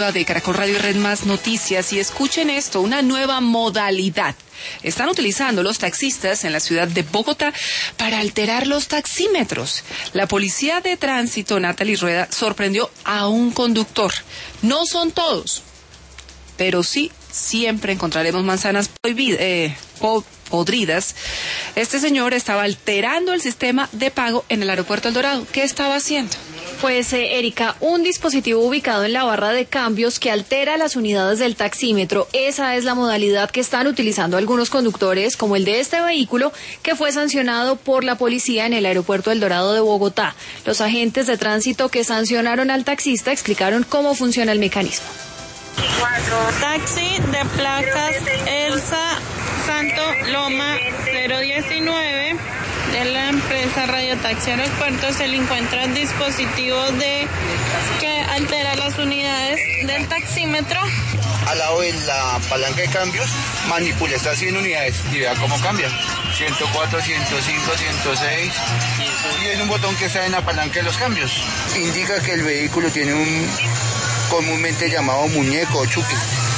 de Caracol Radio y Red Más Noticias, y escuchen esto, una nueva modalidad. Están utilizando los taxistas en la ciudad de Bogotá para alterar los taxímetros. La policía de tránsito, Natalie Rueda, sorprendió a un conductor. No son todos, pero sí, siempre encontraremos manzanas podridas. Este señor estaba alterando el sistema de pago en el aeropuerto El Dorado. ¿Qué estaba haciendo? Pues, Erika, un dispositivo ubicado en la barra de cambios que altera las unidades del taxímetro. Esa es la modalidad que están utilizando algunos conductores, como el de este vehículo, que fue sancionado por la policía en el aeropuerto El Dorado de Bogotá. Los agentes de tránsito que sancionaron al taxista explicaron cómo funciona el mecanismo. Taxi de placas Elsa Santo Loma 019 de la empresa Radio Taxi Aeropuerto. Se le encuentran dispositivos que altera las unidades del taxímetro. Al lado de la palanca de cambios, manipula estas 100 unidades y vea cómo cambia. 104, 105, 106. Y es un botón que está en la palanca de los cambios. Indica que el vehículo tiene un comúnmente llamado muñeco o chupi.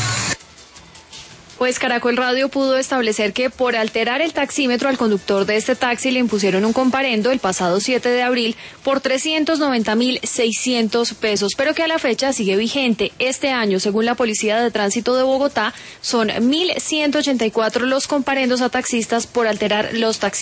Pues Caracol Radio pudo establecer que por alterar el taxímetro al conductor de este taxi le impusieron un comparendo el pasado 7 de abril por 390.600 pesos, pero que a la fecha sigue vigente. Este año, según la Policía de Tránsito de Bogotá, son 1.184 los comparendos a taxistas por alterar los taxímetros.